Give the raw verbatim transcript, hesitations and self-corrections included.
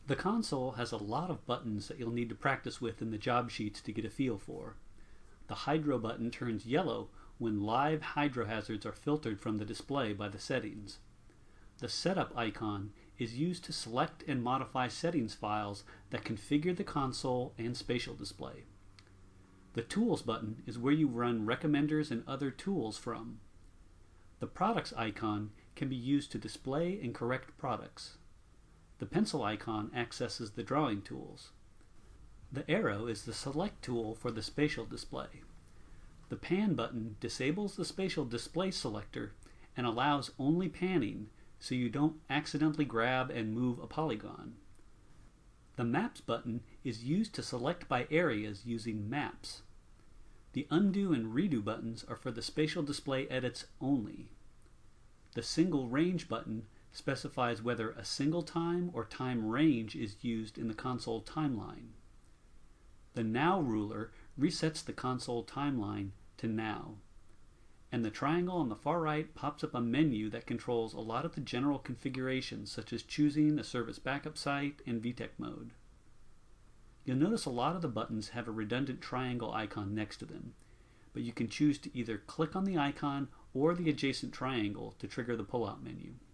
The console has a lot of buttons that you'll need to practice with in the job sheets to get a feel for. The hydro button turns yellow when live hydro hazards are filtered from the display by the settings. The setup icon is used to select and modify settings files that configure the console and spatial display. The tools button is where you run recommenders and other tools from. The products icon can be used to display and correct products. The pencil icon accesses the drawing tools. The arrow is the select tool for the spatial display. The pan button disables the spatial display selector and allows only panning so you don't accidentally grab and move a polygon. The maps button is used to select by areas using maps. The undo and redo buttons are for the spatial display edits only. The single range button specifies whether a single time or time range is used in the console timeline. The now ruler resets the console timeline to now. And the triangle on the far right pops up a menu that controls a lot of the general configurations, such as choosing a service backup site and V TEC mode. You'll notice a lot of the buttons have a redundant triangle icon next to them, but you can choose to either click on the icon or the adjacent triangle to trigger the pull-out menu.